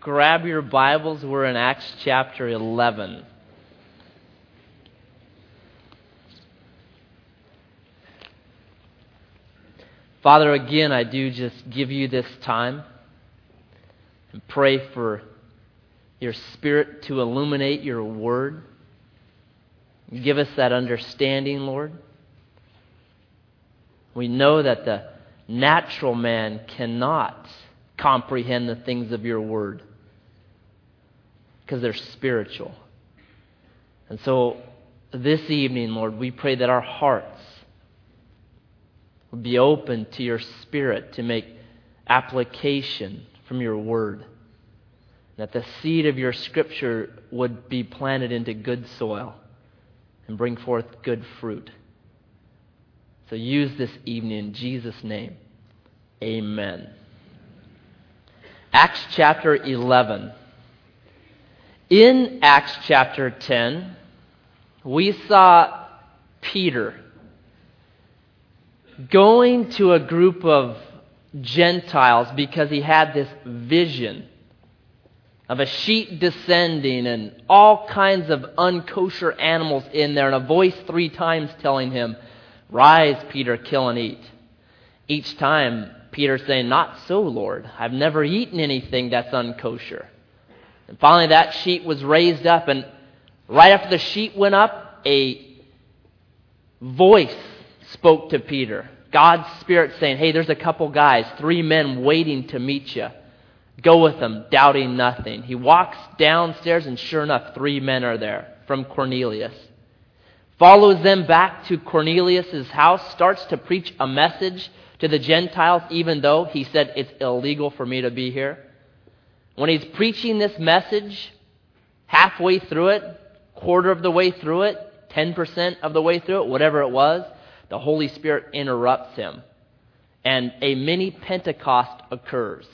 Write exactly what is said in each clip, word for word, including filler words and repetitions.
grab your Bibles. We're in Acts chapter eleven. Father, again, I do just give you this time and pray for your Spirit to illuminate your word. Give us that understanding, Lord. We know that the natural man cannot comprehend the things of your word because they're spiritual. And so this evening, Lord, we pray that our hearts would be open to your Spirit to make application from your word. That the seed of your Scripture would be planted into good soil and bring forth good fruit. So use this evening in Jesus' name. Amen. Acts chapter eleven. In Acts chapter ten, we saw Peter going to a group of Gentiles because he had this vision of a sheep descending and all kinds of unkosher animals in there, and a voice three times telling him, "Rise, Peter, kill and eat." Each time, Peter saying, "Not so, Lord. I've never eaten anything that's unkosher." And finally, that sheep was raised up, and right after the sheep went up, a voice spoke to Peter. God's Spirit saying, "Hey, there's a couple guys, three men waiting to meet you. Go with them, doubting nothing." He walks downstairs, and sure enough, three men are there from Cornelius. Follows them back to Cornelius' house, starts to preach a message to the Gentiles, even though he said it's illegal for me to be here. When he's preaching this message, halfway through it, quarter of the way through it, ten percent of the way through it, whatever it was, the Holy Spirit interrupts him. And a mini Pentecost occurs.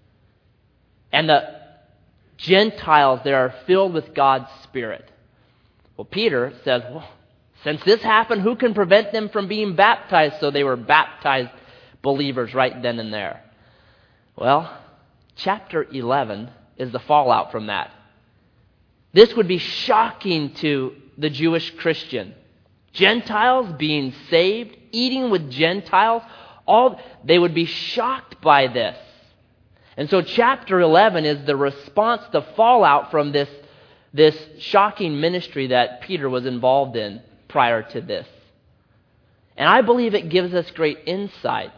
And the Gentiles there are filled with God's Spirit. Well, Peter says, well, since this happened, who can prevent them from being baptized? So they were baptized believers right then and there. Well, chapter eleven is the fallout from that. This would be shocking to the Jewish Christian. Gentiles being saved, eating with Gentiles, all they would be shocked by this. And so chapter eleven is the response, the fallout from this, this shocking ministry that Peter was involved in prior to this. And I believe it gives us great insight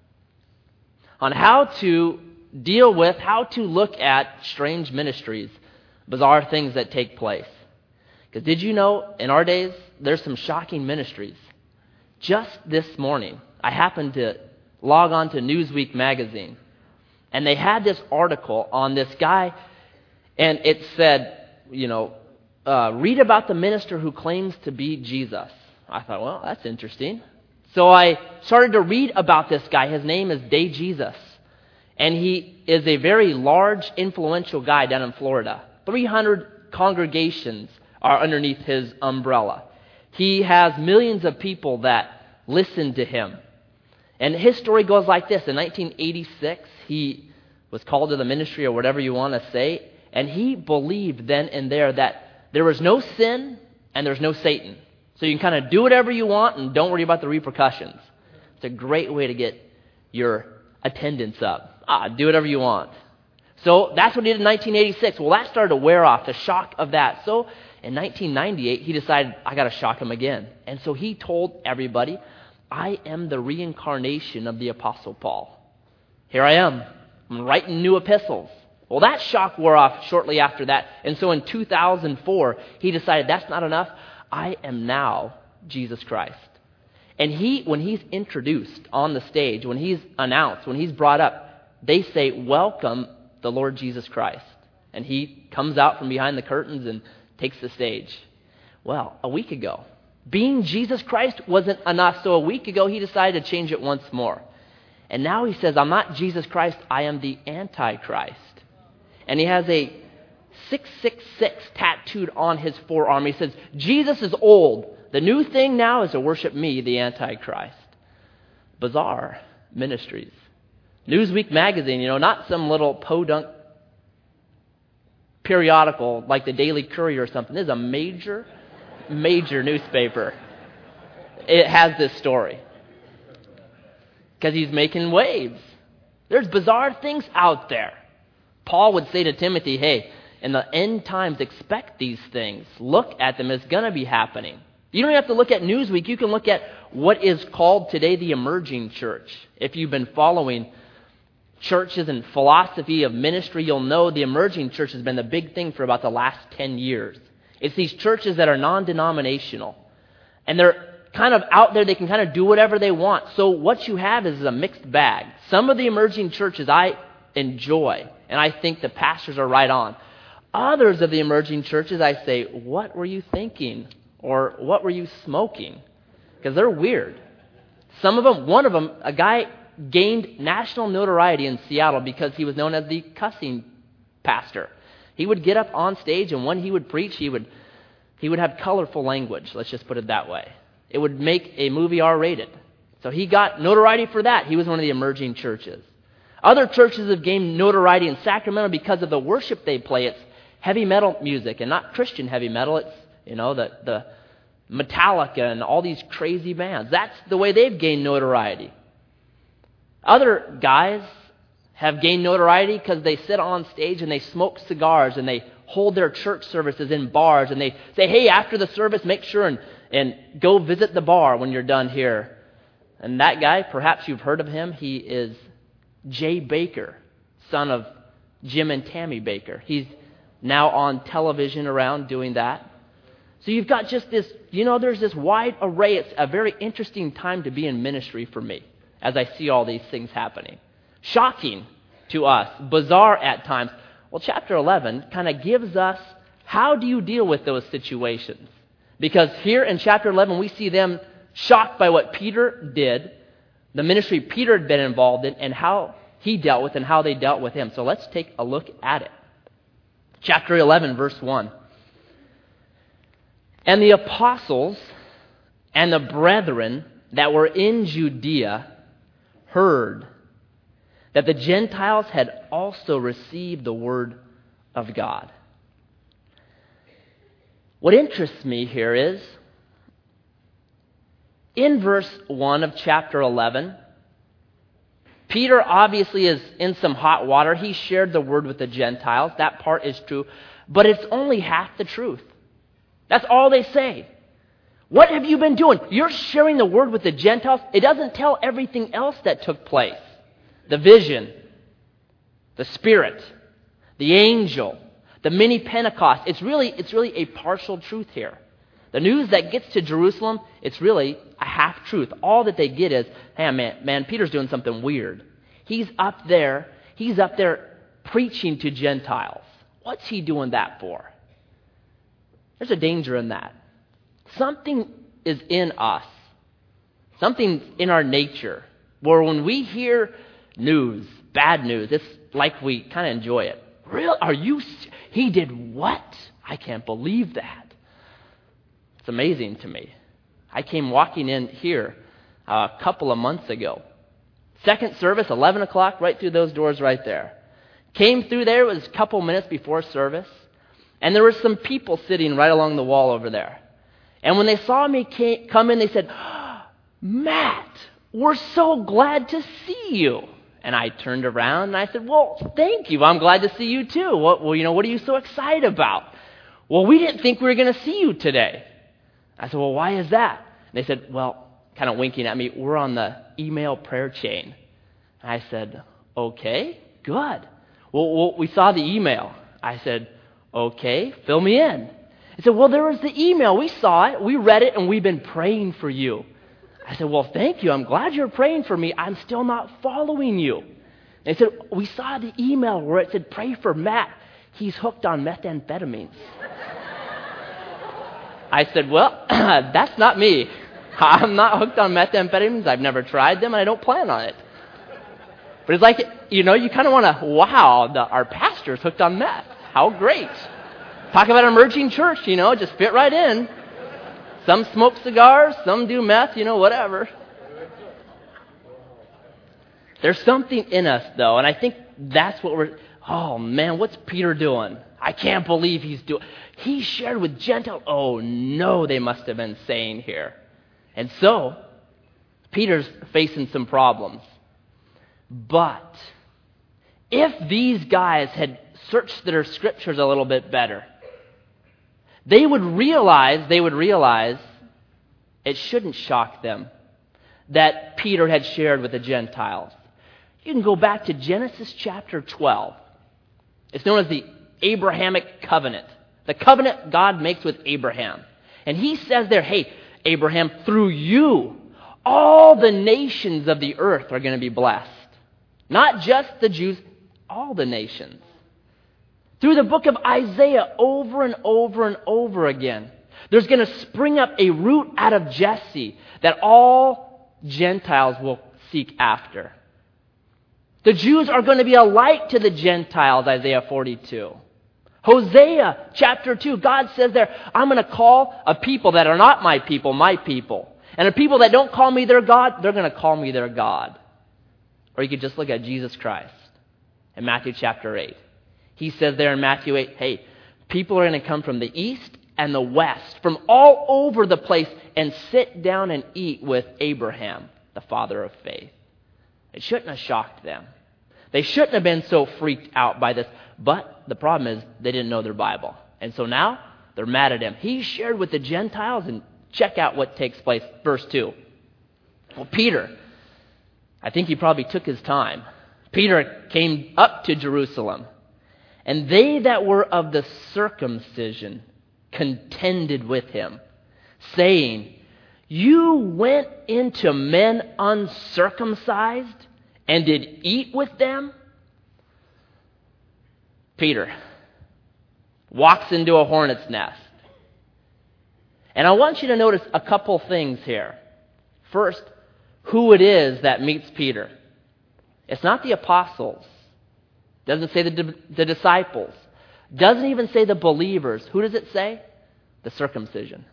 on how to deal with, how to look at strange ministries, bizarre things that take place. Because did you know, in our days, there's some shocking ministries. Just this morning, I happened to log on to Newsweek magazine, and they had this article on this guy, and it said, you know, uh, read about the minister who claims to be Jesus. I thought, well, that's interesting. So I started to read about this guy. His name is Day Jesus, and he is a very large, influential guy down in Florida. three hundred congregations are underneath his umbrella. He has millions of people that listen to him. And his story goes like this. In nineteen eighty-six, he was called to the ministry, or whatever you want to say, and he believed then and there that there was no sin and there's no Satan. So you can kind of do whatever you want and don't worry about the repercussions. It's a great way to get your attendance up. Ah, do whatever you want. So that's what he did in nineteen eighty-six. Well, that started to wear off, the shock of that. So in nineteen ninety-eight, he decided, I got to shock him again. And so he told everybody, I am the reincarnation of the Apostle Paul. Here I am. I'm writing new epistles. Well, that shock wore off shortly after that. And so in two thousand four, he decided that's not enough. I am now Jesus Christ. And he, when he's introduced on the stage, when he's announced, when he's brought up, they say, welcome the Lord Jesus Christ. And he comes out from behind the curtains and takes the stage. Well, a week ago, being Jesus Christ wasn't enough. So a week ago, he decided to change it once more. And now he says, I'm not Jesus Christ, I am the Antichrist. And he has a six six six tattooed on his forearm. He says, Jesus is old. The new thing now is to worship me, the Antichrist. Bizarre ministries. Newsweek magazine, you know, not some little podunk periodical like the Daily Courier or something. This is a major, major newspaper. It has this story. Because he's making waves. There's bizarre things out there. Paul would say to Timothy, hey, in the end times, expect these things. Look at them. It's going to be happening. You don't have to look at Newsweek. You can look at what is called today the emerging church. If you've been following churches and philosophy of ministry, you'll know the emerging church has been the big thing for about the last ten years. It's these churches that are non-denominational. And they're kind of out there. They can kind of do whatever they want. So what you have is a mixed bag. Some of the emerging churches I enjoy, and I think the pastors are right on. Others of the emerging churches, I say, what were you thinking? Or what were you smoking? Because they're weird. Some of them, one of them, a guy gained national notoriety in Seattle because he was known as the cussing pastor. He would get up on stage, and when he would preach, he would he would have colorful language. Let's just put it that way. It would make a movie R-rated. So he got notoriety for that. He was one of the emerging churches. Other churches have gained notoriety in Sacramento because of the worship they play. It's heavy metal music, and not Christian heavy metal. It's, you know, the, the Metallica and all these crazy bands. That's the way they've gained notoriety. Other guys have gained notoriety because they sit on stage and they smoke cigars and they hold their church services in bars and they say, hey, after the service, make sure and, and go visit the bar when you're done here. And that guy, perhaps you've heard of him, he is Jay Baker, son of Jim and Tammy Baker. He's now on television around doing that. So you've got just this, you know, there's this wide array. It's a very interesting time to be in ministry for me as I see all these things happening. Shocking to us, bizarre at times. Well, chapter eleven kind of gives us how do you deal with those situations? Because here in chapter eleven, we see them shocked by what Peter did, the ministry Peter had been involved in, and how he dealt with and how they dealt with him. So let's take a look at it. Chapter eleven, verse one. And the apostles and the brethren that were in Judea heard that the Gentiles had also received the word of God. What interests me here is, in verse one of chapter eleven, Peter obviously is in some hot water. He shared the word with the Gentiles. That part is true. But it's only half the truth. That's all they say. What have you been doing? You're sharing the word with the Gentiles. It doesn't tell everything else that took place. The vision, the Spirit, the angel, the mini Pentecost. It's really, it's really a partial truth here. The news that gets to Jerusalem, it's really a half truth. All that they get is, hey, man, man, Peter's doing something weird. He's up there. He's up there preaching to Gentiles. What's he doing that for? There's a danger in that. Something is in us. Something in our nature where when we hear news, bad news, it's like we kind of enjoy it. Real? Are you? He did what? I can't believe that. It's amazing to me. I came walking in here a couple of months ago. Second service, eleven o'clock, right through those doors right there. Came through there, it was a couple minutes before service. And there were some people sitting right along the wall over there. And when they saw me came, come in, they said, Matt, we're so glad to see you. And I turned around and I said, well, thank you. I'm glad to see you too. What, well, you know, what are you so excited about? Well, we didn't think we were going to see you today. I said, well, why is that? And they said, well, kind of winking at me, we're on the email prayer chain. And I said, okay, good. Well, well, we saw the email. I said, okay, fill me in. He said, well, there was the email. We saw it. We read it, and we've been praying for you. I said, well, thank you. I'm glad you're praying for me. I'm still not following you. And they said, we saw the email where it said, pray for Matt. He's hooked on methamphetamines. I said, well, that's not me. I'm not hooked on methamphetamines. I've never tried them, and I don't plan on it. But it's like, you know, you kind of want to, wow, the, our pastor's hooked on meth. How great. Talk about emerging church, you know, just fit right in. Some smoke cigars, some do meth, you know, whatever. There's something in us, though, and I think that's what we're, oh man, what's Peter doing? I can't believe he's doing. He shared with Gentiles. Oh no, they must have been saying here. And so, Peter's facing some problems. But if these guys had searched their scriptures a little bit better, they would realize, they would realize it shouldn't shock them that Peter had shared with the Gentiles. You can go back to Genesis chapter twelve. It's known as the Abrahamic covenant. The covenant God makes with Abraham. And he says there, hey, Abraham, through you, all the nations of the earth are going to be blessed. Not just the Jews, all the nations. Through the book of Isaiah, over and over and over again, there's going to spring up a root out of Jesse that all Gentiles will seek after. The Jews are going to be a light to the Gentiles, Isaiah forty-two. Hosea chapter two, God says there, I'm going to call a people that are not my people, my people. And a people that don't call me their God, they're going to call me their God. Or you could just look at Jesus Christ in Matthew chapter eight. He says there in Matthew eight, hey, people are going to come from the east and the west, from all over the place, and sit down and eat with Abraham, the father of faith. It shouldn't have shocked them. They shouldn't have been so freaked out by this. But the problem is they didn't know their Bible. And so now they're mad at him. He shared with the Gentiles, and check out what takes place. Verse two. Well, Peter, I think he probably took his time. Peter came up to Jerusalem, and they that were of the circumcision contended with him, saying, you went into men uncircumcised and did eat with them? Peter walks into a hornet's nest. And I want you to notice a couple things here. First, who it is that meets Peter. It's not the apostles. Doesn't say the, the disciples. Doesn't even say the believers. Who does it say? The circumcision.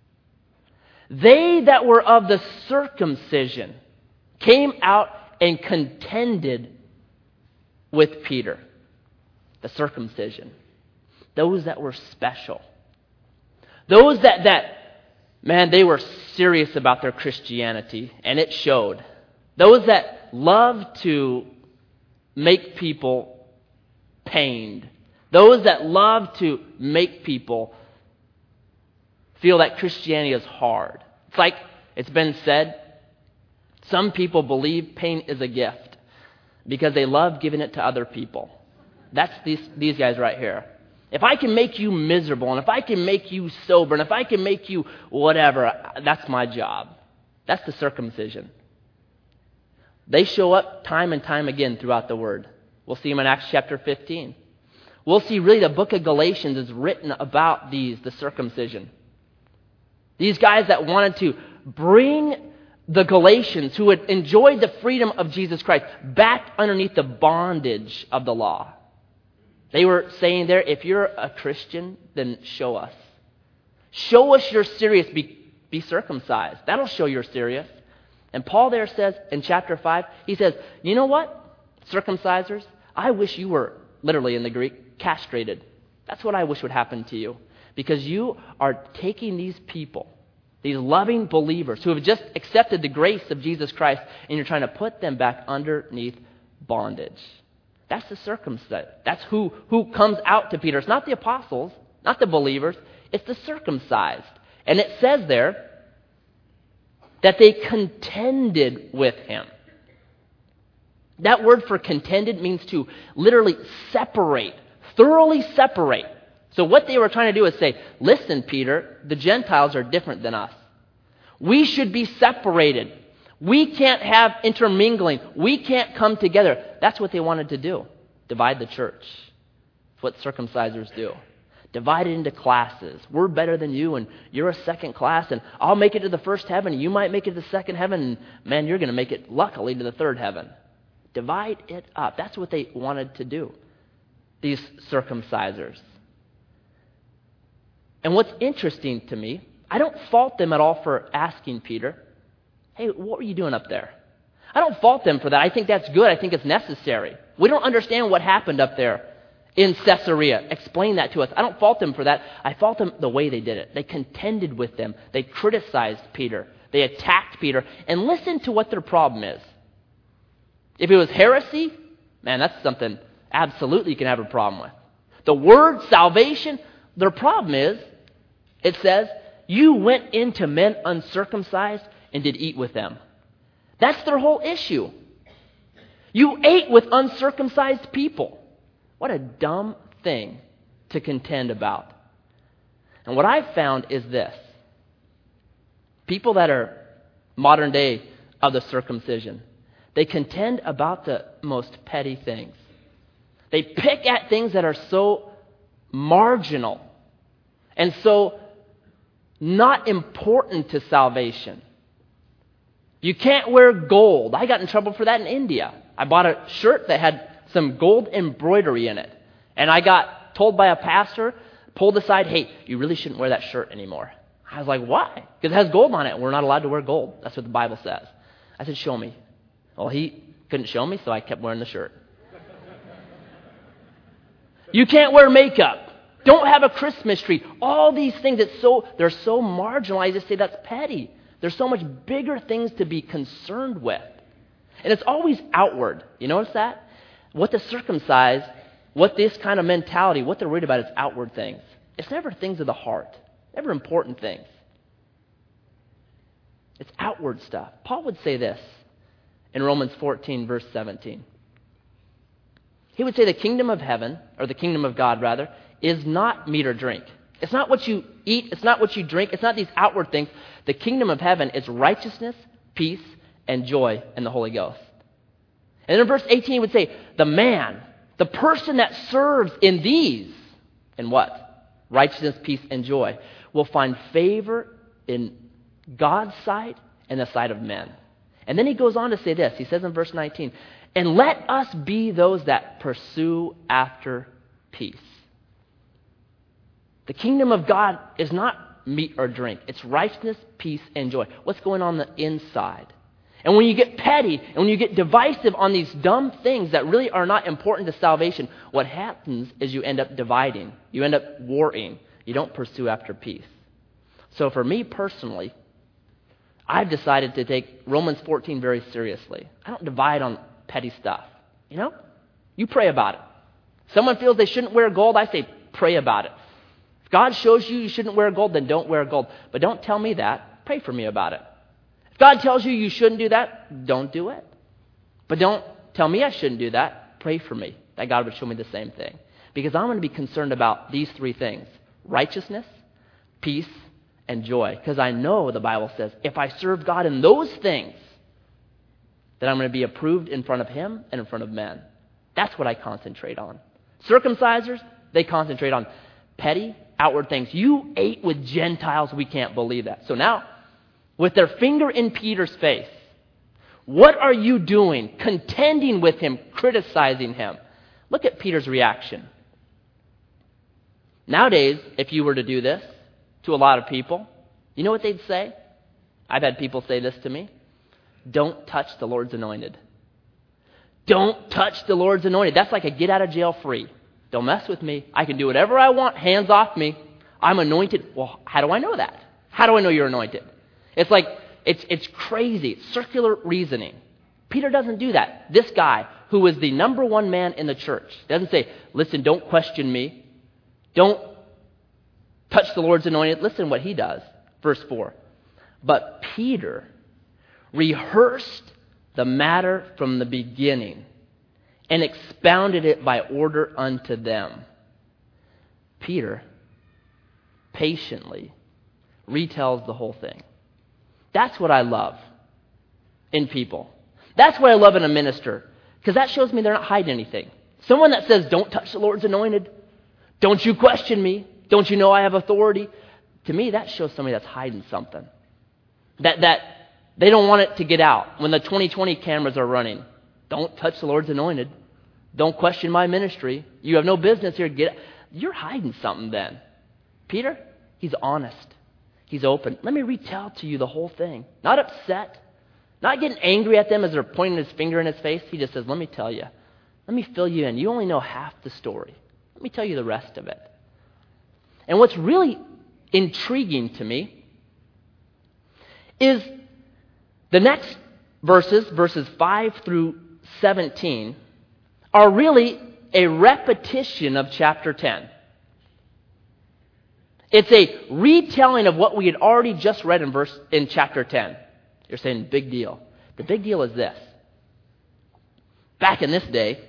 They that were of the circumcision came out and contended with Peter. The circumcision. Those that were special. Those that, that, man, they were serious about their Christianity, and it showed. Those that loved to make people pained. Those that love to make people feel that Christianity is hard. It's like it's been said, some people believe pain is a gift because they love giving it to other people. That's these, these guys right here. If I can make you miserable, and if I can make you sober, and if I can make you whatever, that's my job. That's the circumcision. They show up time and time again throughout the Word. We'll see them in Acts chapter fifteen. We'll see really the book of Galatians is written about these, the circumcision. These guys that wanted to bring the Galatians, who had enjoyed the freedom of Jesus Christ, back underneath the bondage of the law. They were saying there, if you're a Christian, then show us. Show us you're serious. Be, be circumcised. That'll show you're serious. And Paul there says in chapter five, he says, you know what, circumcisers, I wish you were, literally in the Greek, castrated. That's what I wish would happen to you. Because you are taking these people, these loving believers who have just accepted the grace of Jesus Christ, and you're trying to put them back underneath bondage. That's the circumcised. That's who, who comes out to Peter. It's not the apostles, not the believers. It's the circumcised. And it says there that they contended with him. That word for contended means to literally separate, thoroughly separate. So what they were trying to do is say, listen, Peter, the Gentiles are different than us. We should be separated. We can't have intermingling. We can't come together. That's what they wanted to do. Divide the church. That's what circumcisers do. Divide it into classes. We're better than you, and you're a second class, and I'll make it to the first heaven, and you might make it to the second heaven, and man, you're going to make it, luckily, to the third heaven. Divide it up. That's what they wanted to do, these circumcisers. And what's interesting to me, I don't fault them at all for asking Peter, hey, what were you doing up there? I don't fault them for that. I think that's good. I think it's necessary. We don't understand what happened up there in Caesarea. Explain that to us. I don't fault them for that. I fault them the way they did it. They contended with them. They criticized Peter. They attacked Peter. And listen to what their problem is. If it was heresy, man, that's something absolutely you can have a problem with. The word salvation, their problem is, it says, you went into men uncircumcised and did eat with them. That's their whole issue. You ate with uncircumcised people. What a dumb thing to contend about. And what I've found is this. People that are modern day of the circumcision, they contend about the most petty things. They pick at things that are so marginal and so not important to salvation. You can't wear gold. I got in trouble for that in India. I bought a shirt that had some gold embroidery in it. And I got told by a pastor, pulled aside, hey, you really shouldn't wear that shirt anymore. I was like, why? Because it has gold on it. We're not allowed to wear gold. That's what the Bible says. I said, show me. Well, he couldn't show me, so I kept wearing the shirt. You can't wear makeup. Don't have a Christmas tree. All these things, it's so they're so marginal. I just say that's petty. There's so much bigger things to be concerned with. And it's always outward. You notice that? What the circumcised, what this kind of mentality, what they're worried about is outward things. It's never things of the heart. Never important things. It's outward stuff. Paul would say this in Romans fourteen, verse seventeen. He would say the kingdom of heaven, or the kingdom of God rather, is not meat or drink. It's not what you eat. It's not what you drink. It's not these outward things. The kingdom of heaven is righteousness, peace, and joy in the Holy Ghost. And then in verse eighteen, he would say, the man, the person that serves in these, in what? Righteousness, peace, and joy, will find favor in God's sight and the sight of men. And then he goes on to say this. He says in verse nineteen, and let us be those that pursue after peace. The kingdom of God is not meat or drink. It's righteousness, peace, and joy. What's going on the inside? And when you get petty and when you get divisive on these dumb things that really are not important to salvation, what happens is you end up dividing. You end up warring. You don't pursue after peace. So for me personally, I've decided to take Romans fourteen very seriously. I don't divide on petty stuff. You know? You pray about it. Someone feels they shouldn't wear gold, I say pray about it. If God shows you you shouldn't wear gold, then don't wear gold. But don't tell me that. Pray for me about it. If God tells you you shouldn't do that, don't do it. But don't tell me I shouldn't do that. Pray for me that God would show me the same thing. Because I'm going to be concerned about these three things. Righteousness, peace, and joy. Because I know the Bible says if I serve God in those things, then I'm going to be approved in front of Him and in front of men. That's what I concentrate on. Circumcisers, they concentrate on petty, outward things. You ate with Gentiles, we can't believe that. So now, with their finger in Peter's face, what are you doing? Contending with him, criticizing him. Look at Peter's reaction. Nowadays, if you were to do this to a lot of people, you know what they'd say? I've had people say this to me. Don't touch the Lord's anointed. Don't touch the Lord's anointed. That's like a get out of jail free. Don't mess with me. I can do whatever I want. Hands off me. I'm anointed. Well, how do I know that? How do I know you're anointed? It's like, it's it's crazy. It's circular reasoning. Peter doesn't do that. This guy, who was the number one man in the church, doesn't say, listen, don't question me. Don't touch the Lord's anointed. Listen what he does. Verse four. But Peter rehearsed the matter from the beginning and expounded it by order unto them. Peter patiently retells the whole thing. That's what I love in people. That's what I love in a minister, because that shows me they're not hiding anything. Someone that says, don't touch the Lord's anointed, don't you question me, don't you know I have authority? To me, that shows somebody that's hiding something. That that they don't want it to get out. When the twenty twenty cameras are running, don't touch the Lord's anointed. Don't question my ministry. You have no business here. Get You're hiding something then. Peter, he's honest. He's open. Let me retell to you the whole thing. Not upset. Not getting angry at them as they're pointing his finger in his face. He just says, let me tell you. Let me fill you in. You only know half the story. Let me tell you the rest of it. And what's really intriguing to me is the next verses, verses five through seventeen, are really a repetition of chapter ten. It's a retelling of what we had already just read in verse in chapter ten. You're saying, big deal. The big deal is this. Back in this day,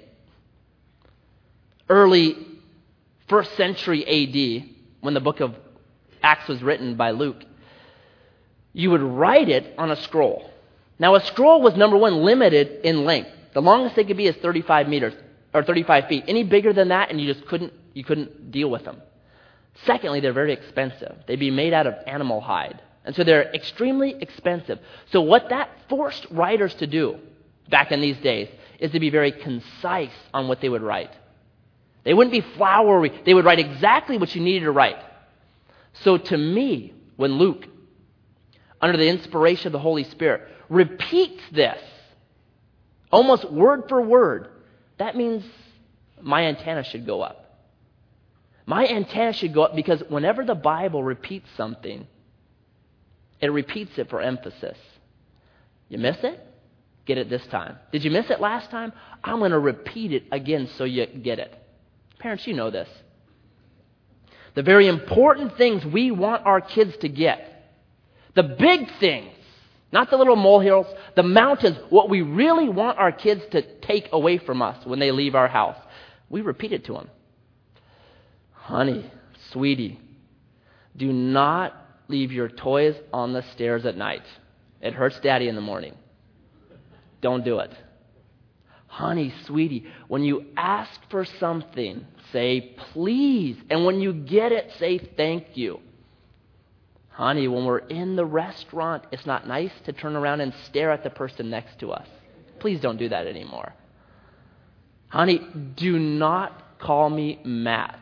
early first century A D, when the book of Acts was written by Luke, you would write it on a scroll. Now, a scroll was, number one, limited in length. The longest they could be is thirty-five meters, or thirty-five feet. Any bigger than that, and you just couldn't, you couldn't deal with them. Secondly, they're very expensive. They'd be made out of animal hide. And so they're extremely expensive. So what that forced writers to do back in these days is to be very concise on what they would write. They wouldn't be flowery. They would write exactly what you needed to write. So to me, when Luke, under the inspiration of the Holy Spirit, repeats this, almost word for word, that means my antenna should go up. My antenna should go up because whenever the Bible repeats something, it repeats it for emphasis. You miss it? Get it this time. Did you miss it last time? I'm going to repeat it again so you get it. Parents, you know this. The very important things we want our kids to get, the big things, not the little molehills, the mountains, what we really want our kids to take away from us when they leave our house, we repeat it to them. Honey, sweetie, do not leave your toys on the stairs at night. It hurts Daddy in the morning. Don't do it. Honey, sweetie, when you ask for something, say please. And when you get it, say thank you. Honey, when we're in the restaurant, it's not nice to turn around and stare at the person next to us. Please don't do that anymore. Honey, do not call me Matt.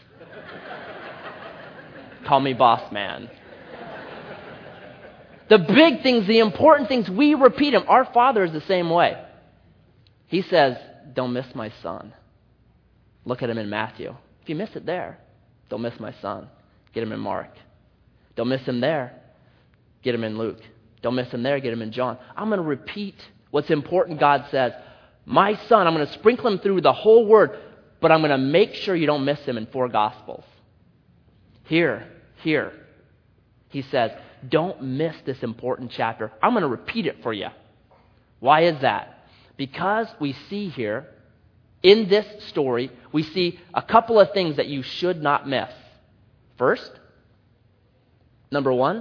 Call me boss man. The big things, the important things, we repeat them. Our Father is the same way. He says, don't miss my son. Look at him in Matthew. If you miss it there, don't miss my son. Get him in Mark. Don't miss him there. Get him in Luke. Don't miss him there. Get him in John. I'm going to repeat what's important. God says, my son, I'm going to sprinkle him through the whole word, but I'm going to make sure you don't miss him in four Gospels. Here, here, he says, don't miss this important chapter. I'm going to repeat it for you. Why is that? Because we see here, in this story, we see a couple of things that you should not miss. First, number one,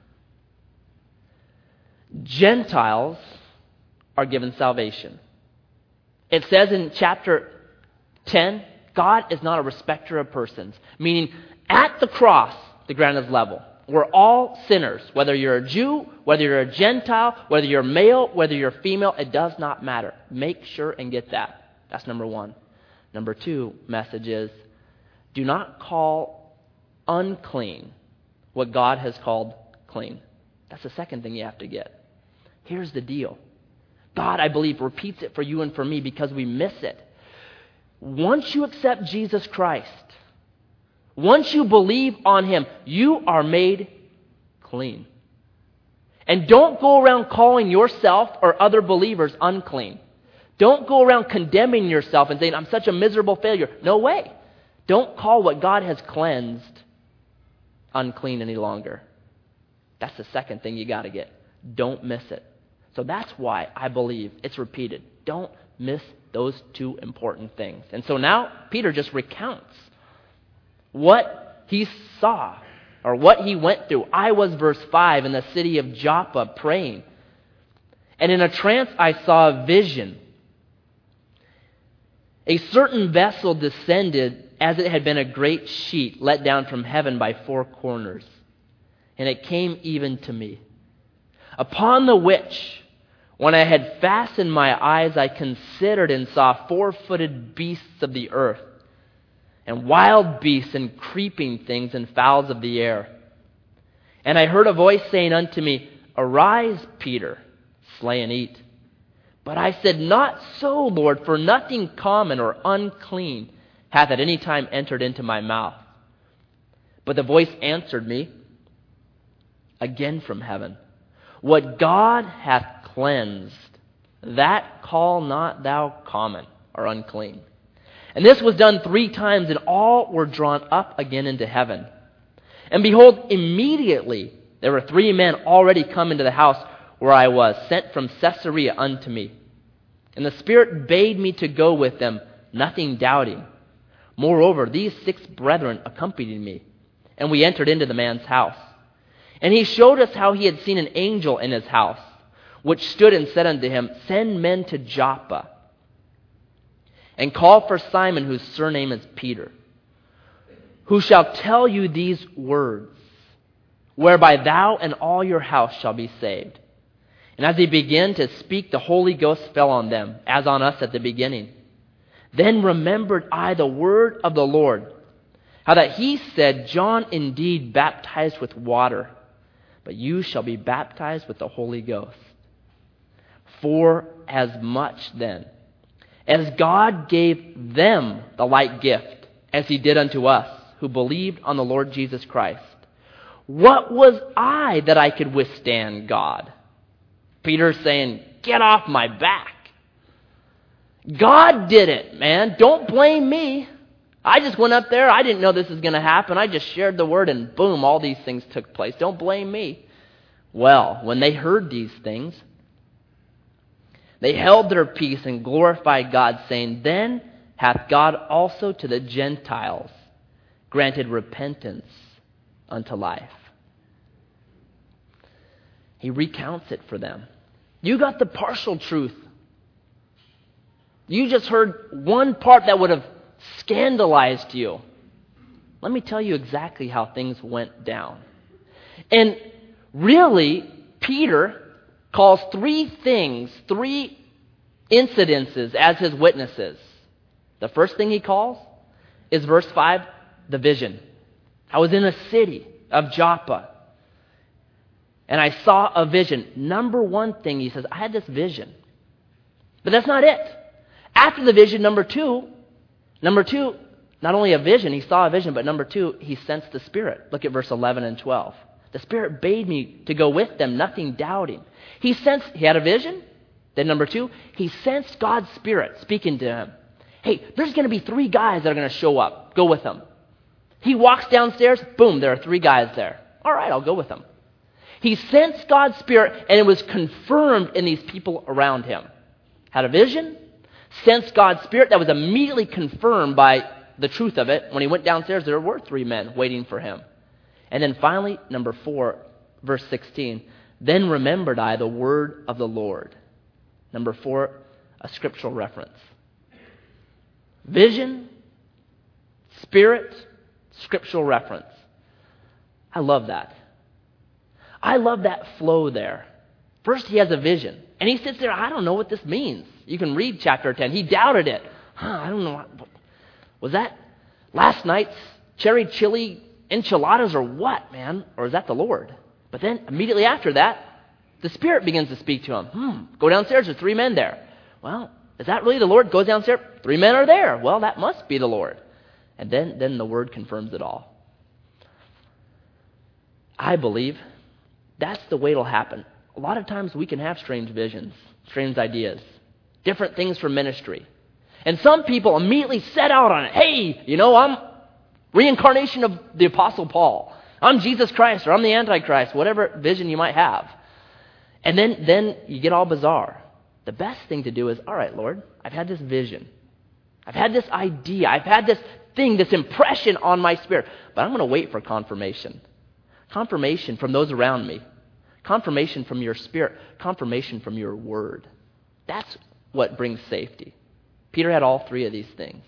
Gentiles are given salvation. It says in chapter ten, God is not a respecter of persons, meaning at the cross, the ground is level. We're all sinners, whether you're a Jew, whether you're a Gentile, whether you're male, whether you're female, it does not matter. Make sure and get that. That's number one. Number two message is, do not call unclean what God has called clean. That's the second thing you have to get. Here's the deal. God, I believe, repeats it for you and for me because we miss it. Once you accept Jesus Christ, once you believe on Him, you are made clean. And don't go around calling yourself or other believers unclean. Don't go around condemning yourself and saying, I'm such a miserable failure. No way. Don't call what God has cleansed unclean any longer. That's the second thing you got to get. Don't miss it. So that's why I believe it's repeated. Don't miss those two important things. And so now Peter just recounts what he saw or what he went through. I was, verse five, in the city of Joppa praying. And in a trance I saw a vision. A certain vessel descended as it had been a great sheet let down from heaven by four corners. And it came even to me. Upon the which, when I had fastened my eyes, I considered and saw four-footed beasts of the earth, and wild beasts and creeping things and fowls of the air. And I heard a voice saying unto me, Arise, Peter, slay and eat. But I said, Not so, Lord, for nothing common or unclean hath at any time entered into my mouth. But the voice answered me again from heaven, What God hath cleansed, that call not thou common or unclean. And this was done three times, and all were drawn up again into heaven. And behold, immediately there were three men already come into the house where I was, sent from Caesarea unto me. And the Spirit bade me to go with them, nothing doubting. Moreover, these six brethren accompanied me, and we entered into the man's house. And he showed us how he had seen an angel in his house, which stood and said unto him, Send men to Joppa, and call for Simon, whose surname is Peter, who shall tell you these words, whereby thou and all your house shall be saved. And as he began to speak, the Holy Ghost fell on them, as on us at the beginning. Then remembered I the word of the Lord, how that he said, John indeed baptized with water, but you shall be baptized with the Holy Ghost. For as much then as God gave them the like gift, as he did unto us, who believed on the Lord Jesus Christ, what was I that I could withstand God? Peter's saying, Get off my back. God did it, man. Don't blame me. I just went up there. I didn't know this was going to happen. I just shared the word, and boom, all these things took place. Don't blame me. Well, when they heard these things, they held their peace and glorified God, saying, Then hath God also to the Gentiles granted repentance unto life. He recounts it for them. You got the partial truth. You just heard one part that would have scandalized you. Let me tell you exactly how things went down. And really, Peter calls three things, three incidences as his witnesses. The first thing he calls is verse five, the vision. I was in a city of Joppa, and I saw a vision. Number one thing, he says, I had this vision. But that's not it. After the vision, number two, number two, not only a vision, he saw a vision, but number two, he sensed the Spirit. Look at verse eleven and twelve. The Spirit bade me to go with them, nothing doubting. He sensed, he had a vision. Then number two, he sensed God's Spirit speaking to him. Hey, there's going to be three guys that are going to show up. Go with them. He walks downstairs. Boom, there are three guys there. All right, I'll go with them. He sensed God's Spirit, and it was confirmed in these people around him. Had a vision, sensed God's Spirit. That was immediately confirmed by the truth of it. When he went downstairs, there were three men waiting for him. And then finally, number four, verse sixteen, Then remembered I the word of the Lord. Number four, a scriptural reference. Vision, Spirit, scriptural reference. I love that. I love that flow there. First, he has a vision. And he sits there, I don't know what this means. You can read chapter ten. He doubted it. Huh, I don't know. Was that last night's cherry chili enchiladas or what, man? Or is that the Lord? But then immediately after that, the Spirit begins to speak to him. Hmm, go downstairs, there's three men there. Well, is that really the Lord? Goes downstairs, three men are there. Well, that must be the Lord. And then, then the Word confirms it all. I believe that's the way it'll happen. A lot of times we can have strange visions, strange ideas, different things for ministry. And some people immediately set out on it. Hey, you know, I'm reincarnation of the Apostle Paul. I'm Jesus Christ, or I'm the Antichrist, whatever vision you might have. And then, then you get all bizarre. The best thing to do is, all right, Lord, I've had this vision. I've had this idea. I've had this thing, this impression on my spirit. But I'm going to wait for confirmation. Confirmation from those around me. Confirmation from your Spirit. Confirmation from your Word. That's what brings safety. Peter had all three of these things.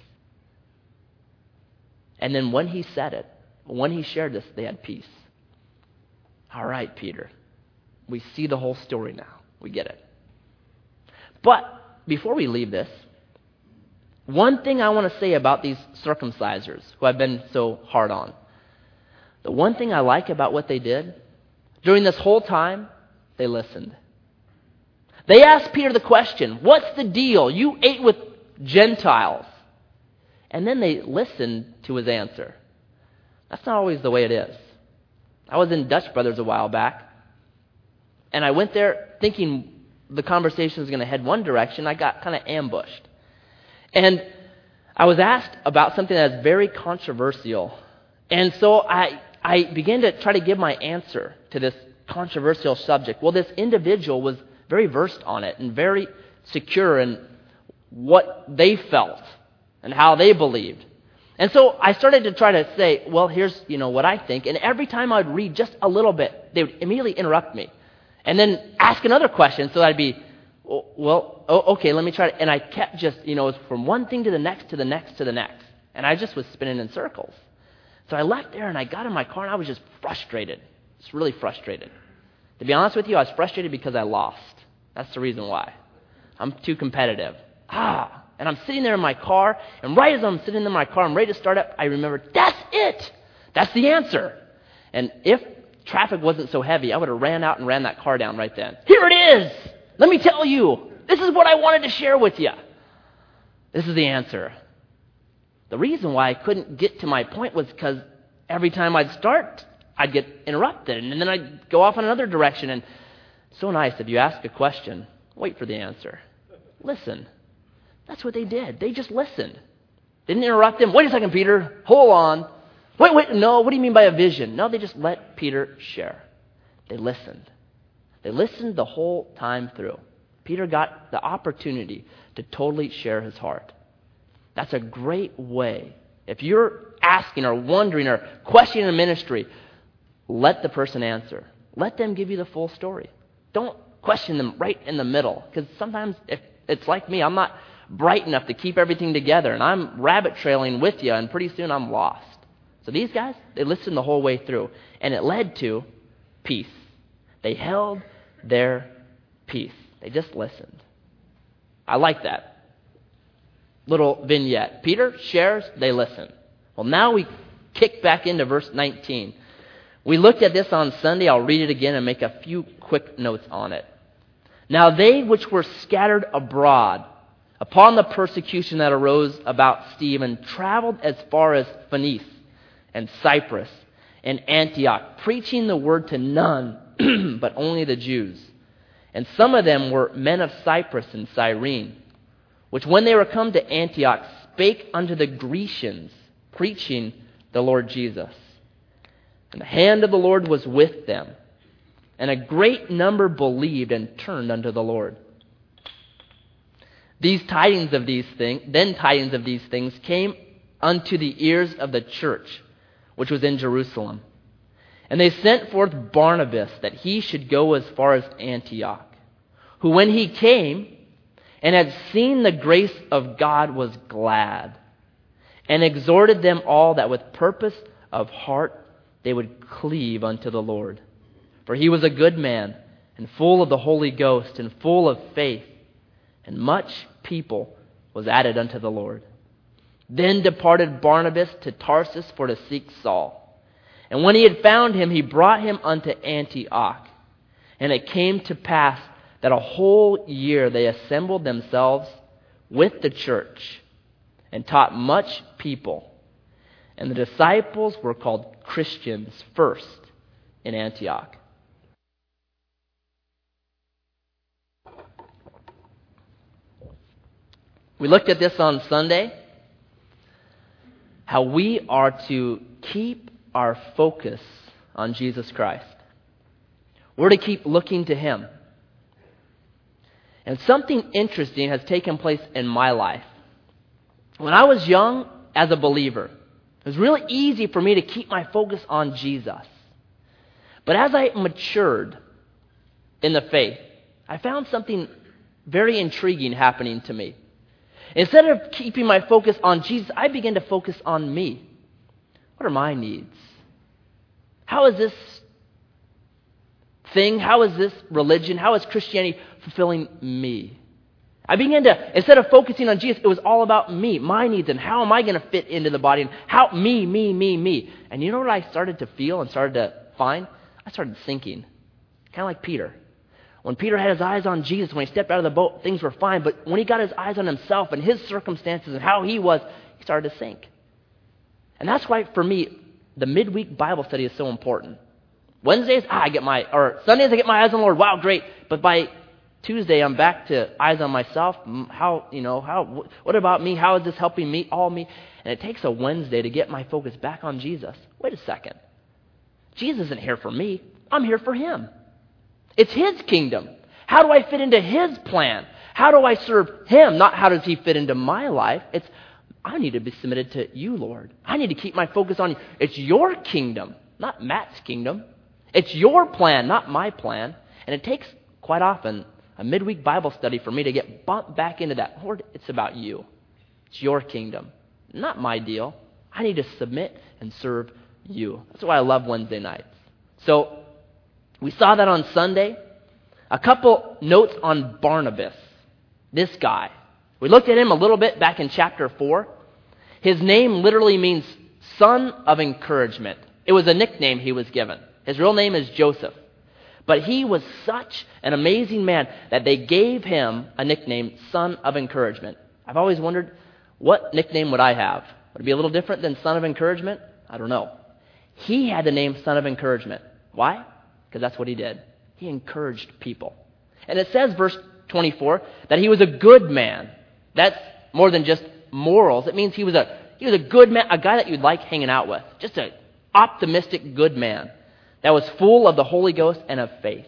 And then when he said it, when he shared this, they had peace. All right, Peter. We see the whole story now. We get it. But before we leave this, one thing I want to say about these circumcisers who I've been so hard on. The one thing I like about what they did, during this whole time, they listened. They asked Peter the question, what's the deal? You ate with Gentiles. And then they listened to his answer. That's not always the way it is. I was in Dutch Brothers a while back, and I went there thinking the conversation was going to head one direction. I got kind of ambushed. And I was asked about something that's very controversial. And so I, I began to try to give my answer to this controversial subject. Well, this individual was very versed on it and very secure in what they felt and how they believed. And so I started to try to say, well, here's, you know, what I think. And every time I would read just a little bit, they would immediately interrupt me and then ask another question. So I'd be, well, oh, okay, let me try it. And I kept just, you know, it was from one thing to the next, to the next, to the next. And I just was spinning in circles. So I left there and I got in my car and I was just frustrated. Just really frustrated. To be honest with you, I was frustrated because I lost. That's the reason why. I'm too competitive. Ah, and I'm sitting there in my car, and right as I'm sitting in my car, I'm ready to start up, I remember, that's it! That's the answer. And if traffic wasn't so heavy, I would have ran out and ran that car down right then. Here it is! Let me tell you, this is what I wanted to share with you. This is the answer. The reason why I couldn't get to my point was because every time I'd start, I'd get interrupted, and then I'd go off in another direction. And so nice, if you ask a question, wait for the answer. Listen. That's what they did. They just listened. Didn't interrupt him. Wait a second, Peter. Hold on. Wait, wait, no, what do you mean by a vision? No, they just let Peter share. They listened. They listened the whole time through. Peter got the opportunity to totally share his heart. That's a great way. If you're asking or wondering or questioning a ministry, let the person answer. Let them give you the full story. Don't question them right in the middle, because sometimes if it's like me, I'm not bright enough to keep everything together, and I'm rabbit trailing with you, and pretty soon I'm lost. So these guys, they listened the whole way through, and it led to peace. They held their peace. They just listened. I like that little vignette. Peter shares, they listen. Well, now we kick back into verse nineteen. We looked at this on Sunday. I'll read it again and make a few quick notes on it. Now they which were scattered abroad upon the persecution that arose about Stephen traveled as far as Phoenice and Cyprus and Antioch, preaching the word to none but only the Jews. And some of them were men of Cyprus and Cyrene, which when they were come to Antioch spake unto the Grecians, preaching the Lord Jesus. And the hand of the Lord was with them, and a great number believed and turned unto the Lord. These tidings of these things, then tidings of these things came unto the ears of the church, which was in Jerusalem. And they sent forth Barnabas, that he should go as far as Antioch, who when he came and had seen the grace of God was glad, and exhorted them all that with purpose of heart they would cleave unto the Lord. For he was a good man, and full of the Holy Ghost, and full of faith, and much people was added unto the Lord. Then departed Barnabas to Tarsus for to seek Saul. And when he had found him, he brought him unto Antioch. And it came to pass that a whole year they assembled themselves with the church, and taught much people. And the disciples were called Christians first in Antioch. We looked at this on Sunday, how we are to keep our focus on Jesus Christ. We're to keep looking to Him. And something interesting has taken place in my life. When I was young, as a believer, it was really easy for me to keep my focus on Jesus. But as I matured in the faith, I found something very intriguing happening to me. Instead of keeping my focus on Jesus, I began to focus on me. What are my needs? How is this thing, how is this religion, how is Christianity fulfilling me? I began to, instead of focusing on Jesus, it was all about me, my needs, and how am I going to fit into the body, and how, me, me, me, me. And you know what I started to feel and started to find? I started sinking, kind of like Peter. When Peter had his eyes on Jesus, when he stepped out of the boat, things were fine. But when he got his eyes on himself and his circumstances and how he was, he started to sink. And that's why, for me, the midweek Bible study is so important. Wednesdays, ah, I get my, or Sundays, I get my eyes on the Lord. Wow, great. But by Tuesday, I'm back to eyes on myself. How, you know, how, what about me? How is this helping me, all me? And it takes a Wednesday to get my focus back on Jesus. Wait a second. Jesus isn't here for me. I'm here for him. It's his kingdom. How do I fit into his plan? How do I serve him? Not how does he fit into my life. It's, I need to be submitted to you, Lord. I need to keep my focus on you. It's your kingdom, not Matt's kingdom. It's your plan, not my plan. And it takes, quite often, a midweek Bible study for me to get bumped back into that. Lord, it's about you. It's your kingdom, not my deal. I need to submit and serve you. That's why I love Wednesday nights. So we saw that on Sunday. A couple notes on Barnabas, this guy. We looked at him a little bit back in chapter four. His name literally means son of encouragement. It was a nickname he was given. His real name is Joseph. But he was such an amazing man that they gave him a nickname, son of encouragement. I've always wondered, what nickname would I have? Would it be a little different than son of encouragement? I don't know. He had the name son of encouragement. Why? Because that's what he did. He encouraged people. And it says, verse twenty-four, that he was a good man. That's more than just morals. It means he was a he was a good man, a guy that you'd like hanging out with. Just an optimistic, good man that was full of the Holy Ghost and of faith.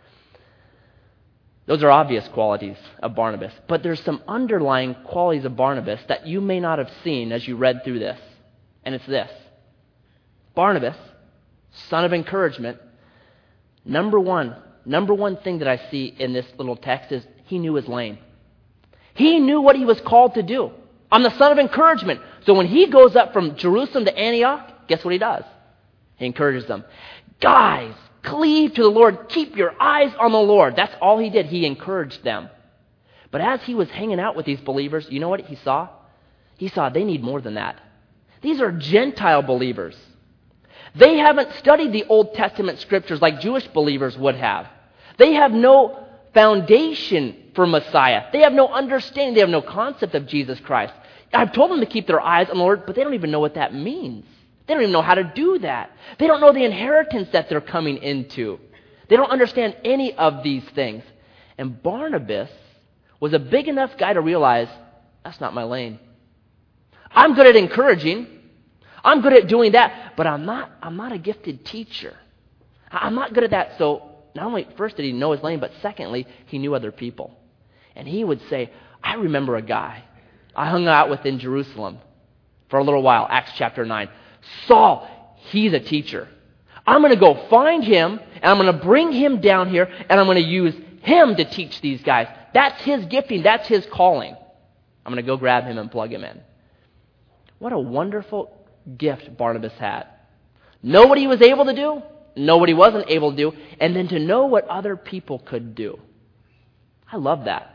Those are obvious qualities of Barnabas. But there's some underlying qualities of Barnabas that you may not have seen as you read through this. And it's this. Barnabas, son of encouragement, number one, number one thing that I see in this little text is he knew his lane. He knew what he was called to do. I'm the son of encouragement. So when he goes up from Jerusalem to Antioch, guess what he does? He encourages them. Guys, cleave to the Lord. Keep your eyes on the Lord. That's all he did. He encouraged them. But as he was hanging out with these believers, you know what he saw? He saw they need more than that. These are Gentile believers. They haven't studied the Old Testament scriptures like Jewish believers would have. They have no foundation for Messiah. They have no understanding. They have no concept of Jesus Christ. I've told them to keep their eyes on the Lord, but they don't even know what that means. They don't even know how to do that. They don't know the inheritance that they're coming into. They don't understand any of these things. And Barnabas was a big enough guy to realize, that's not my lane. I'm good at encouraging. I'm good at doing that, but I'm not, I'm not a gifted teacher. I'm not good at that. So not only first did he know his lane, but secondly, he knew other people. And he would say, I remember a guy I hung out with in Jerusalem for a little while, Acts chapter nine. Saul, he's a teacher. I'm going to go find him, and I'm going to bring him down here, and I'm going to use him to teach these guys. That's his gifting. That's his calling. I'm going to go grab him and plug him in. What a wonderful gift Barnabas had. Know what he was able to do, know what he wasn't able to do, and then to know what other people could do. I love that.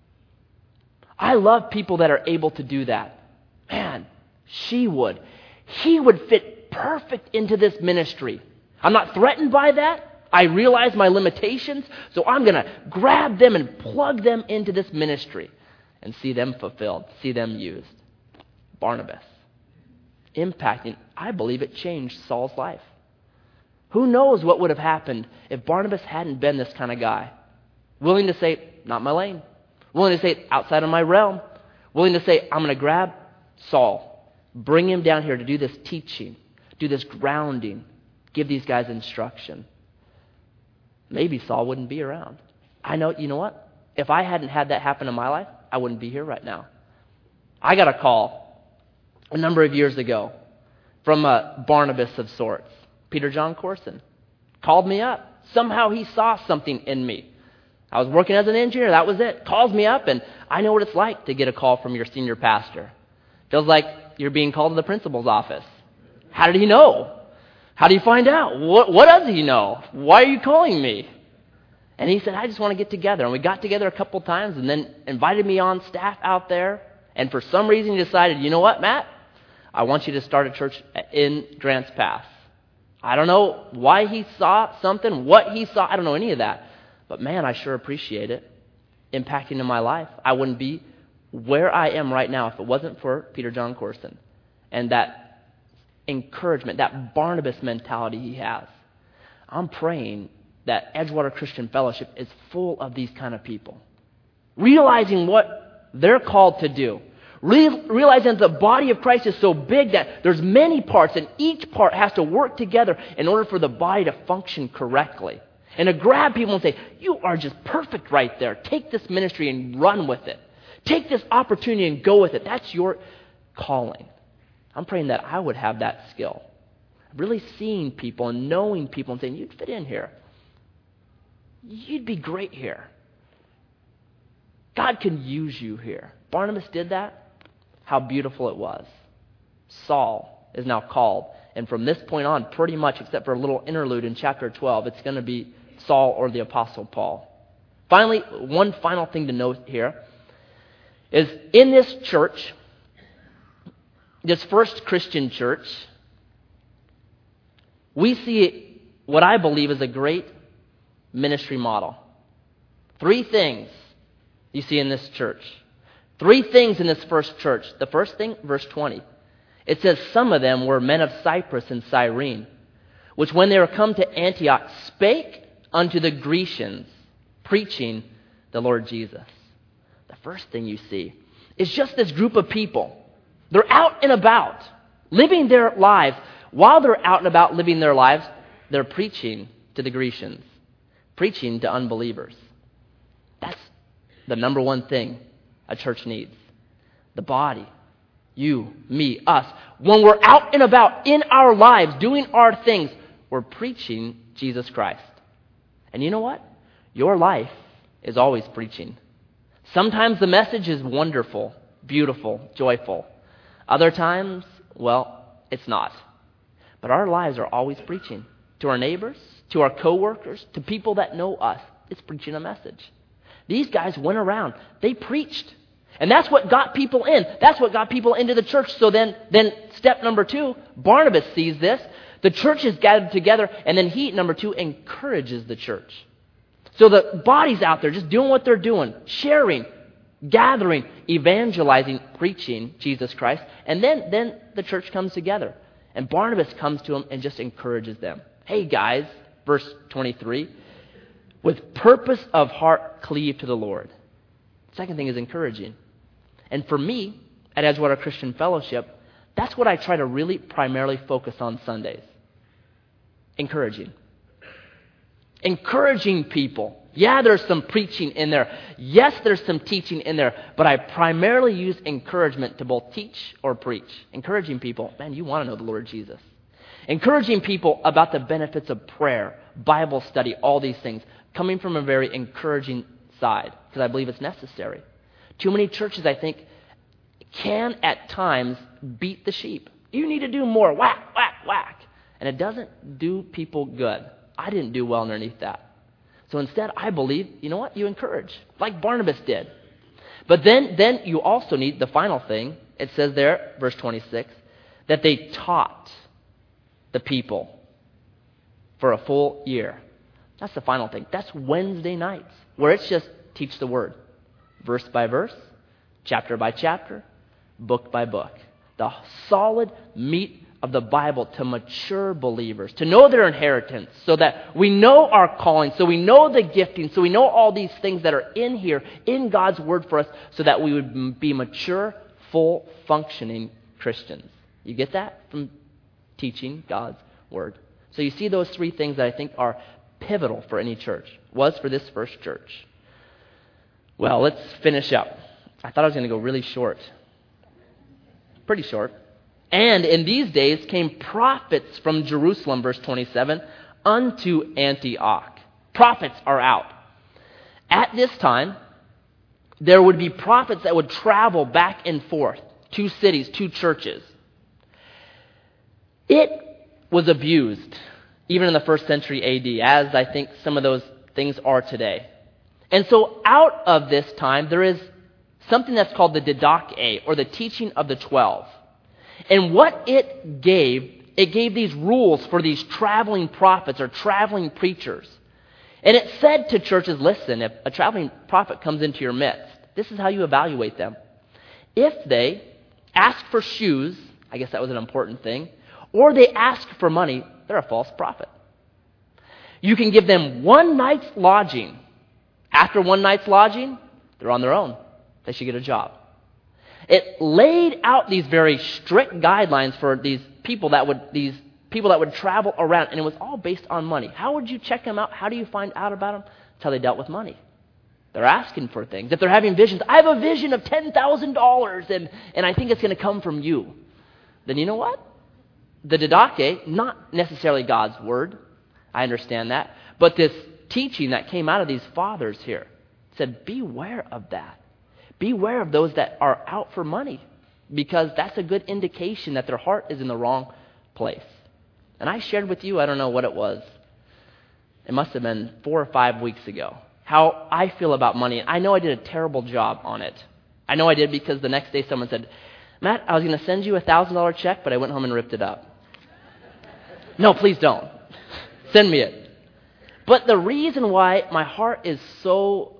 I love people that are able to do that. Man, she would. He would fit perfect into this ministry. I'm not threatened by that. I realize my limitations, so I'm going to grab them and plug them into this ministry and see them fulfilled, see them used. Barnabas. Impacting, I believe it changed Saul's life. Who knows what would have happened if Barnabas hadn't been this kind of guy? Willing to say, not my lane. Willing to say, outside of my realm. Willing to say, I'm going to grab Saul. Bring him down here to do this teaching, do this grounding, give these guys instruction. Maybe Saul wouldn't be around. I know, you know what? If I hadn't had that happen in my life, I wouldn't be here right now. I got a call a number of years ago from a Barnabas of sorts. Peter John Corson called me up. Somehow he saw something in me. I was working as an engineer. That was it. Calls me up, and I know what it's like to get a call from your senior pastor. Feels like you're being called to the principal's office. How did he know? How do you find out? What, what does he know? Why are you calling me? And he said, I just want to get together. And we got together a couple times and then invited me on staff out there. And for some reason he decided, you know what, Matt? I want you to start a church in Grants Pass. I don't know why he saw something, what he saw. I don't know any of that. But man, I sure appreciate it impacting in my life. I wouldn't be where I am right now if it wasn't for Peter John Corson and that encouragement, that Barnabas mentality he has. I'm praying that Edgewater Christian Fellowship is full of these kind of people, realizing what they're called to do, Re- realizing that the body of Christ is so big that there's many parts, and each part has to work together in order for the body to function correctly. And to grab people and say, you are just perfect right there. Take this ministry and run with it. Take this opportunity and go with it. That's your calling. I'm praying that I would have that skill. Really seeing people and knowing people and saying, you'd fit in here. You'd be great here. God can use you here. Barnabas did that. How beautiful it was. Saul is now called. And from this point on, pretty much, except for a little interlude in chapter twelve, it's going to be Saul or the Apostle Paul. Finally, one final thing to note here is in this church, this first Christian church, we see what I believe is a great ministry model. Three things you see in this church. Three things in this first church. The first thing, verse twenty. It says, some of them were men of Cyprus and Cyrene, which when they were come to Antioch, spake unto the Grecians, preaching the Lord Jesus. The first thing you see is just this group of people. They're out and about, living their lives. While they're out and about living their lives, they're preaching to the Grecians, preaching to unbelievers. That's the number one thing a church needs. The body. You, me, us. When we're out and about in our lives, doing our things, we're preaching Jesus Christ. And you know what? Your life is always preaching. Sometimes the message is wonderful, beautiful, joyful. Other times, well, it's not. But our lives are always preaching. To our neighbors, to our coworkers, to people that know us. It's preaching a message. These guys went around. They preached. And that's what got people in. That's what got people into the church. So then, then step number two, Barnabas sees this. The church is gathered together, and then he, number two, encourages the church. So the body's out there just doing what they're doing, sharing, gathering, evangelizing, preaching Jesus Christ. And then, then the church comes together. And Barnabas comes to them and just encourages them. Hey guys, verse twenty-three, with purpose of heart cleave to the Lord. Second thing is encouraging. And for me, at Edgewater Christian Fellowship, that's what I try to really primarily focus on Sundays. Encouraging. Encouraging people. Yeah, there's some preaching in there. Yes, there's some teaching in there. But I primarily use encouragement to both teach or preach. Encouraging people, man, you want to know the Lord Jesus. Encouraging people about the benefits of prayer, Bible study, all these things. Coming from a very encouraging side, because I believe it's necessary. Too many churches, I think, can at times beat the sheep. You need to do more. Whack, whack, whack. And it doesn't do people good. I didn't do well underneath that. So instead, I believe, you know what? You encourage, like Barnabas did. But then, then you also need the final thing. It says there, verse twenty-six, that they taught the people for a full year. That's the final thing. That's Wednesday nights, where it's just teach the word. Verse by verse, chapter by chapter, book by book. The solid meat of the Bible to mature believers, to know their inheritance, so that we know our calling, so we know the gifting, so we know all these things that are in here, in God's word for us, so that we would be mature, full, functioning Christians. You get that from teaching God's word? So you see those three things that I think are pivotal for any church. Was for this first church. Well, let's finish up. I thought I was going to go really short. Pretty short. And in these days came prophets from Jerusalem, verse twenty-seven, unto Antioch. Prophets are out. At this time, there would be prophets that would travel back and forth. Two cities, two churches. It was abused, even in the first century A D, as I think some of those things are today. And so out of this time, there is something that's called the Didache, or the teaching of the twelve. And what it gave, it gave these rules for these traveling prophets or traveling preachers. And it said to churches, listen, if a traveling prophet comes into your midst, this is how you evaluate them. If they ask for shoes, I guess that was an important thing, or they ask for money, they're a false prophet. You can give them one night's lodging. After one night's lodging, they're on their own. They should get a job. It laid out these very strict guidelines for these people that would these people that would travel around, and it was all based on money. How would you check them out? How do you find out about them? That's how they dealt with money. They're asking for things. If they're having visions, I have a vision of ten thousand dollars, and, and I think it's going to come from you. Then you know what? The Didache, not necessarily God's word, I understand that, but this teaching that came out of these fathers here said, beware of that. Beware of those that are out for money, because that's a good indication that their heart is in the wrong place. And I shared with you, I don't know what it was, it must have been four or five weeks ago, how I feel about money. I know I did a terrible job on it. I know I did because the next day someone said, Matt, I was going to send you a one thousand dollars check, but I went home and ripped it up. No, please don't. Send me it. But the reason why my heart is so,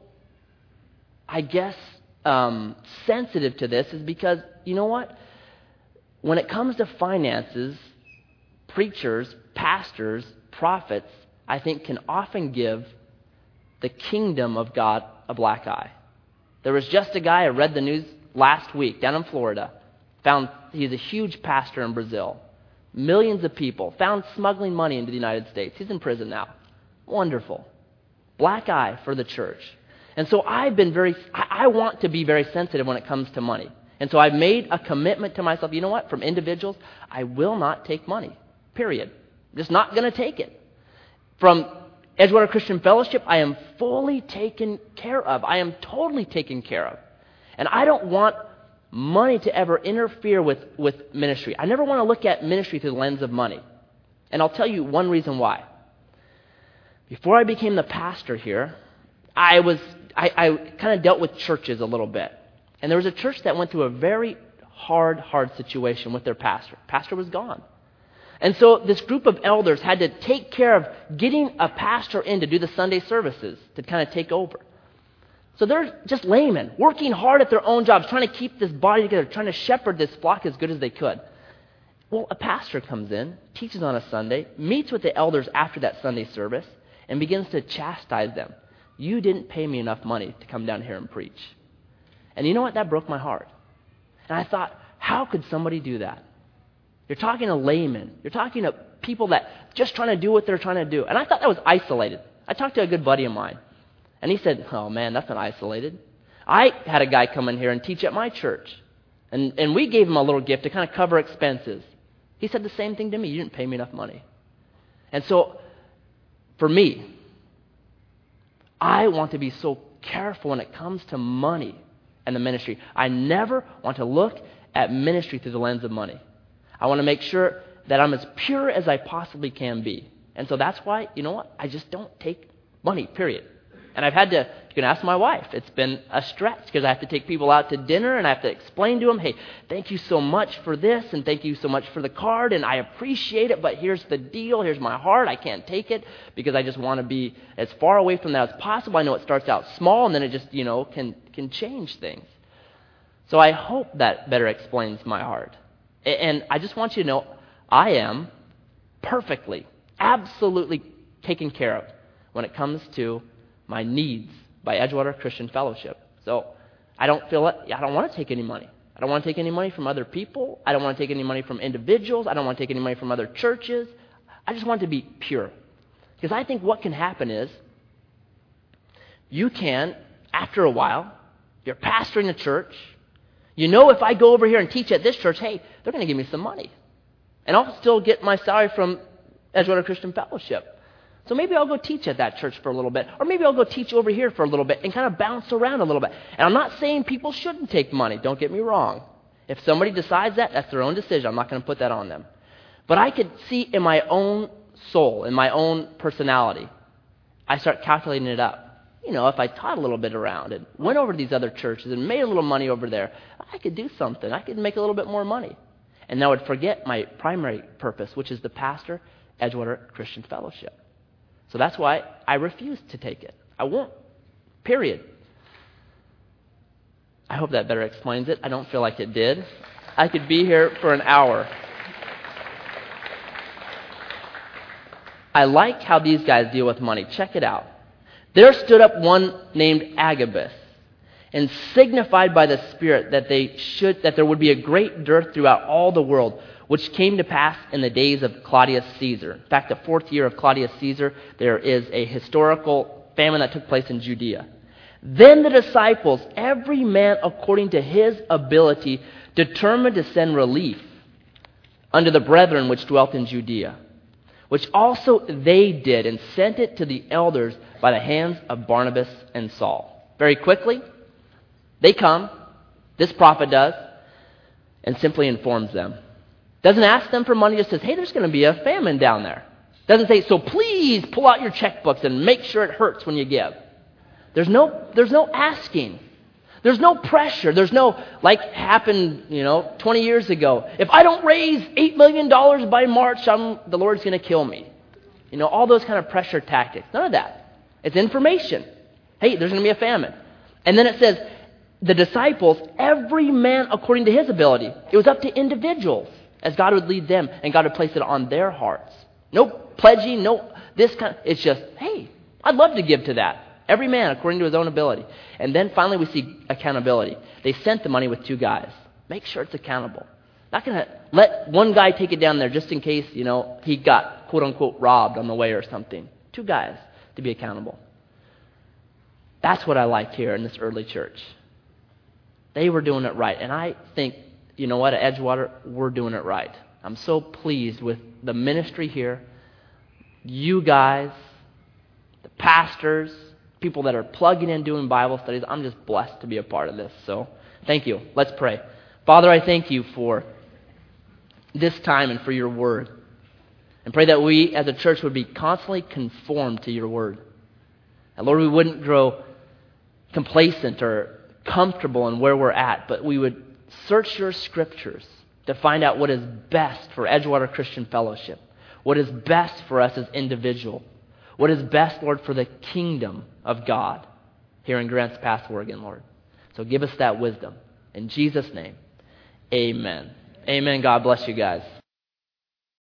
I guess, um, sensitive to this is because, you know what? When it comes to finances, preachers, pastors, prophets, I think can often give the kingdom of God a black eye. There was just a guy, I read the news last week down in Florida, found he's a huge pastor in Brazil. Millions of people found smuggling money into the United States. He's in prison now. Wonderful. Black eye for the church. And so I've been very, I, I want to be very sensitive when it comes to money. And so I've made a commitment to myself, you know what, from individuals, I will not take money, period. I'm just not going to take it. From Edgewater Christian Fellowship, I am fully taken care of. I am totally taken care of. And I don't want money to ever interfere with, with ministry. I never want to look at ministry through the lens of money. And I'll tell you one reason why. Before I became the pastor here, I was I, I kind of dealt with churches a little bit. And there was a church that went through a very hard, hard situation with their pastor. Pastor was gone. And so this group of elders had to take care of getting a pastor in to do the Sunday services, to kind of take over. So they're just laymen, working hard at their own jobs, trying to keep this body together, trying to shepherd this flock as good as they could. Well, a pastor comes in, teaches on a Sunday, meets with the elders after that Sunday service, and begins to chastise them. You didn't pay me enough money to come down here and preach. And you know what? That broke my heart. And I thought, how could somebody do that? You're talking to laymen. You're talking to people that just trying to do what they're trying to do. And I thought that was isolated. I talked to a good buddy of mine. And he said, oh man, that's not isolated. I had a guy come in here and teach at my church. And, and we gave him a little gift to kind of cover expenses. He said the same thing to me. You didn't pay me enough money. And so, for me, I want to be so careful when it comes to money and the ministry. I never want to look at ministry through the lens of money. I want to make sure that I'm as pure as I possibly can be. And so that's why, you know what? I just don't take money, period. And I've had to, you can ask my wife, it's been a stretch because I have to take people out to dinner and I have to explain to them, hey, thank you so much for this and thank you so much for the card and I appreciate it, but here's the deal, here's my heart, I can't take it because I just want to be as far away from that as possible. I know it starts out small and then it just, you know, can, can change things. So I hope that better explains my heart. And I just want you to know, I am perfectly, absolutely taken care of when it comes to my needs by Edgewater Christian Fellowship. So I don't feel it, I don't want to take any money. I don't want to take any money from other people. I don't want to take any money from individuals. I don't want to take any money from other churches. I just want to be pure. Because I think what can happen is you can, after a while, you're pastoring a church. You know if I go over here and teach at this church, hey, they're going to give me some money. And I'll still get my salary from Edgewater Christian Fellowship. So maybe I'll go teach at that church for a little bit. Or maybe I'll go teach over here for a little bit and kind of bounce around a little bit. And I'm not saying people shouldn't take money. Don't get me wrong. If somebody decides that, that's their own decision. I'm not going to put that on them. But I could see in my own soul, in my own personality, I start calculating it up. You know, if I taught a little bit around and went over to these other churches and made a little money over there, I could do something. I could make a little bit more money. And I would forget my primary purpose, which is to pastor Edgewater Christian Fellowship. So that's why I refuse to take it. I won't. Period. I hope that better explains it. I don't feel like it did. I could be here for an hour. I like how these guys deal with money. Check it out. There stood up one named Agabus, and signified by the Spirit that they should that there would be a great dearth throughout all the world, which came to pass in the days of Claudius Caesar. In fact, the fourth year of Claudius Caesar, there is a historical famine that took place in Judea. Then the disciples, every man according to his ability, determined to send relief unto the brethren which dwelt in Judea, which also they did, and sent it to the elders by the hands of Barnabas and Saul. Very quickly, they come, this prophet does, and simply informs them. Doesn't ask them for money, just says, hey, there's going to be a famine down there. Doesn't say, so please pull out your checkbooks and make sure it hurts when you give. There's no, there's no asking. There's no pressure. There's no, like happened, you know, twenty years ago. If I don't raise eight million dollars by March, I'm, the Lord's going to kill me. You know, all those kind of pressure tactics. None of that. It's information. Hey, there's going to be a famine. And then it says, the disciples, every man according to his ability. It was up to individuals as God would lead them, and God would place it on their hearts. No pledging, no this kind of, it's just, hey, I'd love to give to that. Every man according to his own ability. And then finally we see accountability. They sent the money with two guys. Make sure it's accountable. Not going to let one guy take it down there just in case, you know, he got quote-unquote robbed on the way or something. Two guys to be accountable. That's what I liked here in this early church. They were doing it right. And I think, you know what, at Edgewater, we're doing it right. I'm so pleased with the ministry here. You guys, the pastors, people that are plugging in doing Bible studies. I'm just blessed to be a part of this. So thank you. Let's pray. Father, I thank you for this time and for your word. And pray that we as a church would be constantly conformed to your word. And Lord, we wouldn't grow complacent or comfortable in where we're at, but we would search your scriptures to find out what is best for Edgewater Christian Fellowship, what is best for us as individuals, what is best, Lord, for the kingdom of God here in Grants Pass, Oregon, Lord. So give us that wisdom. In Jesus' name, amen. Amen. God bless you guys.